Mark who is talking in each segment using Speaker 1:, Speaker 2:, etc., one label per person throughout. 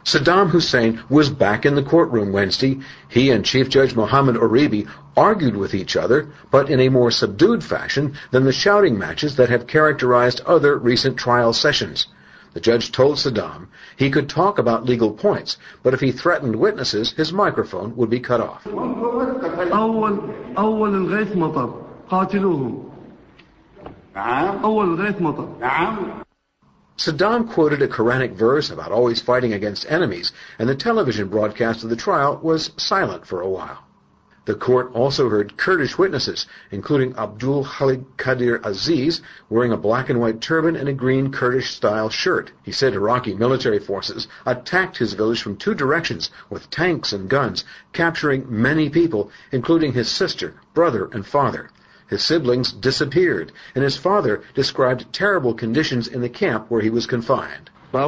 Speaker 1: Saddam Hussein was back in the courtroom Wednesday. He and Chief Judge Mohammed Uribi argued with each other, but in a more subdued fashion than the shouting matches that have characterized other recent trial sessions. The judge told Saddam he could talk about legal points, but if he threatened witnesses, his microphone would be cut off. Saddam quoted a Quranic verse about always fighting against enemies, and the television broadcast of the trial was silent for a while. The court also heard Kurdish witnesses, including Abdul Khalid Qadir Aziz, wearing a black and white turban and a green Kurdish-style shirt. He said Iraqi military forces attacked his village from two directions with tanks and guns, capturing many people, including his sister, brother, and father. His siblings disappeared, and his father described terrible conditions in the camp where he was confined.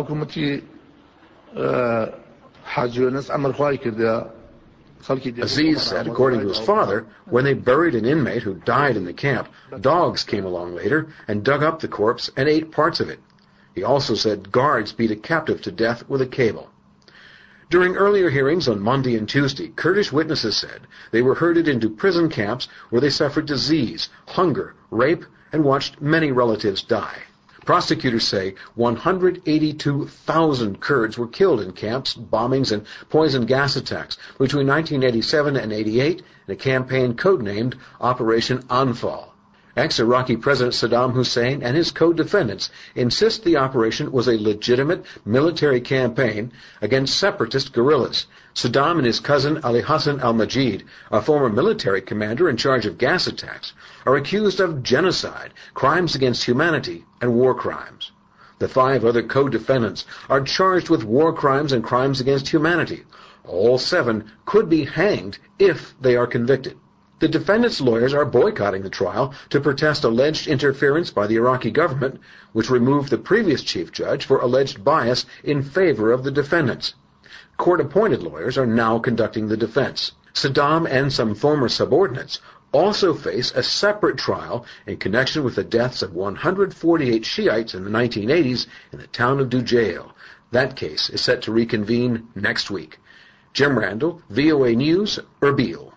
Speaker 1: Aziz said, according to his father, when they buried an inmate who died in the camp, dogs came along later and dug up the corpse and ate parts of it. He also said guards beat a captive to death with a cable. During earlier hearings on Monday and Tuesday, Kurdish witnesses said they were herded into prison camps where they suffered disease, hunger, rape, and watched many relatives die. Prosecutors say 182,000 Kurds were killed in camps, bombings, and poison gas attacks between 1987 and 88 in a campaign codenamed Operation Anfal. Ex-Iraqi President Saddam Hussein and his co-defendants insist the operation was a legitimate military campaign against separatist guerrillas. Saddam and his cousin Ali Hassan al-Majid, a former military commander in charge of gas attacks, are accused of genocide, crimes against humanity, and war crimes. The 5 other co-defendants are charged with war crimes and crimes against humanity. All 7 could be hanged if they are convicted. The defendants' lawyers are boycotting the trial to protest alleged interference by the Iraqi government, which removed the previous chief judge for alleged bias in favor of the defendants. Court-appointed lawyers are now conducting the defense. Saddam and some former subordinates also face a separate trial in connection with the deaths of 148 Shiites in the 1980s in the town of Dujail. That case is set to reconvene next week. Jim Randall, VOA News, Erbil.